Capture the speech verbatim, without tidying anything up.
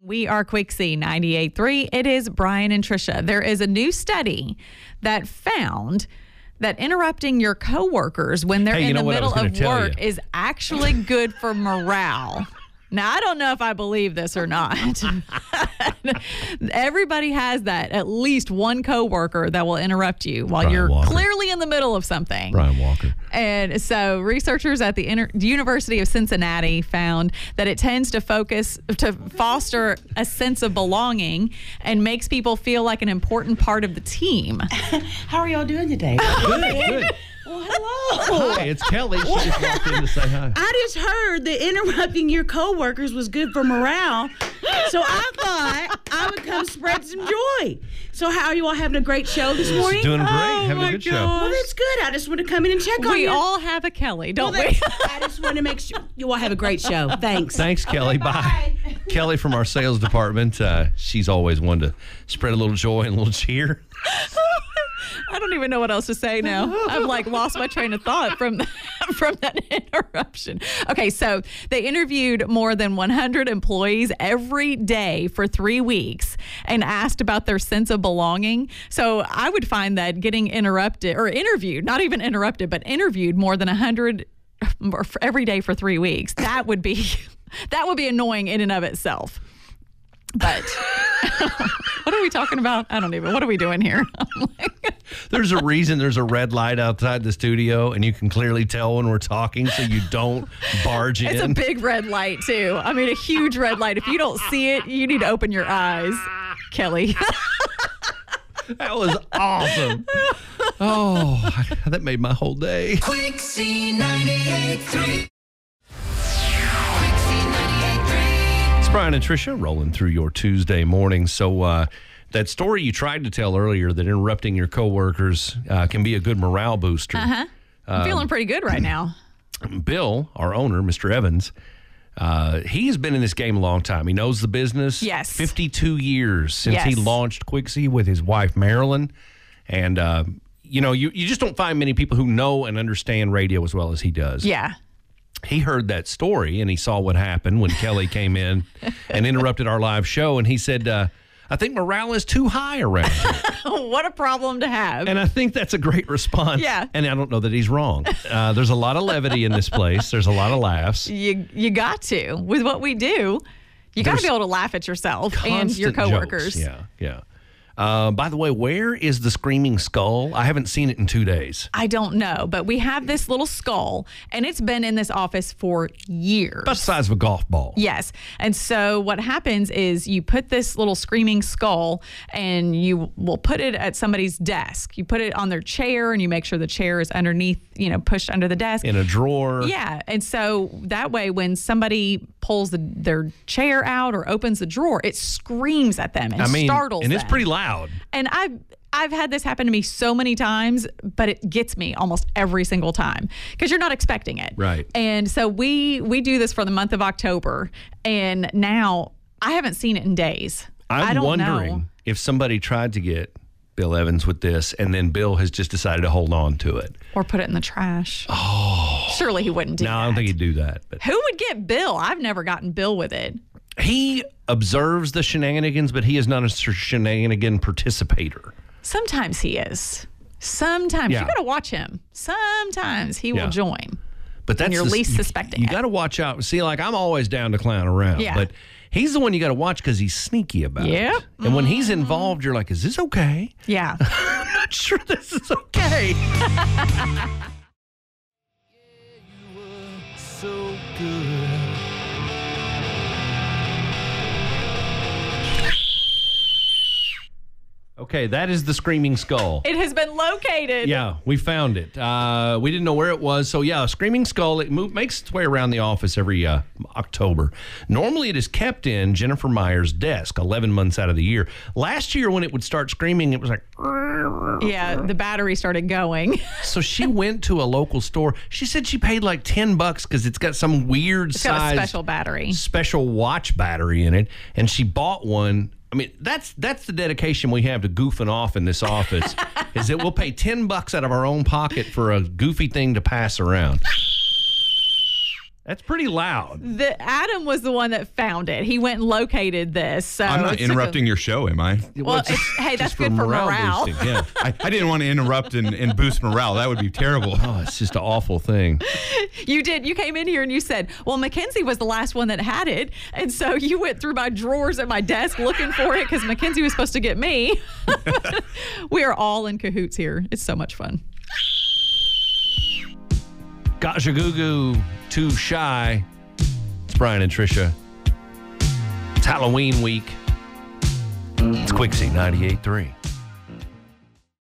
We are Quixie ninety-eight point three. It is Brian and Trisha. There is a new study that found that interrupting your coworkers when they're Hey, in the middle of work you. is actually good for morale. Now, I don't know if I believe this or not. Everybody has that. At least one coworker that will interrupt you while Brian you're Walker. clearly in the middle of something. Brian Walker. And so researchers at the Inter- University of Cincinnati found that it tends to focus, to foster a sense of belonging and makes people feel like an important part of the team. How are y'all doing today? Good, good. Well, hello. Hi, it's Kelly. She just walked in to say hi. I just heard that interrupting your coworkers was good for morale, so I thought I would come spread some joy. So how are you all having a great show this morning? Doing great. Oh, Having my a good show. Well, that's good. I just want to come in and check on We you. all have a Kelly, don't Well, we? that's- I just want to make sure you all have a great show. Thanks. Thanks, Kelly. Bye. Kelly from our sales department. Uh, she's always one to spread a little joy and a little cheer. I don't even know what else to say now. I've like lost my train of thought from from that interruption. Okay, so they interviewed more than one hundred employees every day for three weeks and asked about their sense of belonging. So I would find that getting interrupted or interviewed, not even interrupted, but interviewed more than one hundred every day for three weeks. That would be that would be annoying in and of itself. But what are we talking about? I don't even. What are we doing here? There's a reason there's a red light outside the studio, and you can clearly tell when we're talking, so you don't barge in. It's a big red light, too. I mean, a huge red light. If you don't see it, you need to open your eyes, Kelly. That was awesome. Oh, that made my whole day. Quixie ninety-eight point three. It's Brian and Trisha rolling through your Tuesday morning. So uh, that story you tried to tell earlier that interrupting your coworkers uh, can be a good morale booster. Uh-huh. I'm feeling pretty good right now. Bill, our owner, Mister Evans, uh, he's been in this game a long time. He knows the business. Yes. fifty-two years since he Yes. launched Quixie with his wife, Marilyn. And, uh, you know, you, you just don't find many people who know and understand radio as well as he does. Yeah. He heard that story and he saw what happened when Kelly came in and interrupted our live show. And he said, uh, I think morale is too high around here. What a problem to have. And I think that's a great response. Yeah. And I don't know that he's wrong. Uh, there's a lot of levity in this place. There's a lot of laughs. You you got to. With what we do, you got to There's be able to laugh at yourself and your Constant coworkers. jokes. Yeah, yeah. Uh, by the way, where is the Screaming Skull? I haven't seen it in two days. I don't know, but we have this little skull, and it's been in this office for years. About the size of a golf ball. Yes. And so what happens is you put this little screaming skull and you will put it at somebody's desk. You put it on their chair and you make sure the chair is underneath, you know, pushed under the desk. In a drawer. Yeah. And so that way when somebody pulls the, their chair out or opens the drawer, it screams at them and I mean, startles and it's them. pretty loud. And I've I've had this happen to me so many times, but it gets me almost every single time because you're not expecting it. Right. And so we we do this for the month of October, and now I haven't seen it in days. I'm I don't wondering know. if somebody tried to get Bill Evans with this, and then Bill has just decided to hold on to it. Or put it in the trash. Oh. Surely he wouldn't do No, that. I don't think he'd do that. But Who would get Bill? I've never gotten Bill with it. he observes the shenanigans, but he is not a shenanigan participator. Sometimes he is. Sometimes. Yeah. You got to watch him. Sometimes he Yeah. will join. But that's you're the- least you- suspecting You it. got to watch out. See, like I'm always down to clown around, Yeah. but he's the one you got to watch because he's sneaky about Yep. it. And when he's involved, you're like, "Is this okay?" Yeah. I'm not sure this is okay. So good. Okay, that is the Screaming Skull. It has been located. Yeah, we found it. Uh, we didn't know where it was. So, yeah, a Screaming Skull, it move, makes its way around the office every uh, October. Normally, it is kept in Jennifer Meyer's desk eleven months out of the year. Last year, when it would start screaming, it was like... Yeah, the battery started going. So she went to a local store. She said she paid like ten bucks because it's got some weird It's size... got a special battery. special watch battery in it, and she bought one. I mean, that's that's the dedication we have to goofing off in this office, is that we'll pay ten bucks out of our own pocket for a goofy thing to pass around. That's pretty loud. The Adam was the one that found it. He went and located this. So I'm not it took interrupting a- your show, am I? Well, it's it's, hey, that's just good for morale. boosting, Yeah. I, I didn't want to interrupt and, and boost morale. That would be terrible. Oh, it's just an awful thing. You did. You came in here and you said, well, Mackenzie was the last one that had it. And so you went through my drawers at my desk looking for it because Mackenzie was supposed to get me. We are all in cahoots here. It's so much fun. Kajagoogoo, Too Shy. It's Brian and Tricia. It's Halloween week. It's Quixie ninety-eight point three.